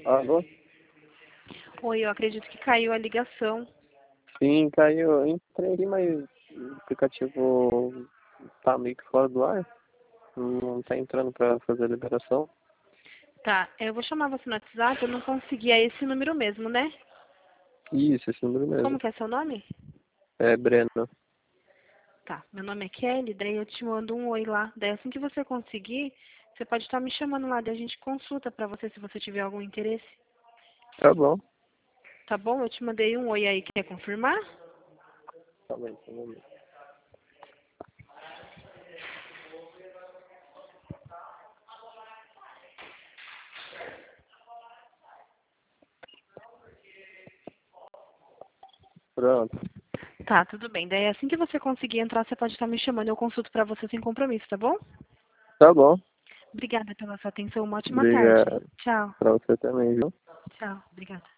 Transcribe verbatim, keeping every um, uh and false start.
Alô? Oi, eu acredito que caiu a ligação. Sim, caiu. Entrei aqui, mas o aplicativo tá meio que fora do ar. Não tá entrando pra fazer a liberação. Tá, eu vou chamar você no WhatsApp, eu não consegui, é esse número mesmo, né? Isso, esse número Como mesmo. que é seu nome? É Breno. Tá, meu nome é Kelly, daí eu te mando um oi lá. Daí assim que você conseguir, você pode estar me chamando lá, daí a gente consulta pra você se você tiver algum interesse. Tá bom. Tá bom? Eu te mandei um oi aí, quer confirmar? Tá bem, tá bom. Pronto. Tá, tudo bem. Daí assim que você conseguir entrar, você pode estar me chamando, eu consulto pra você sem compromisso, tá bom? Tá bom. Obrigada pela sua atenção, uma ótima tarde. Obrigado. Tchau. Pra você também, viu? Tchau, obrigada.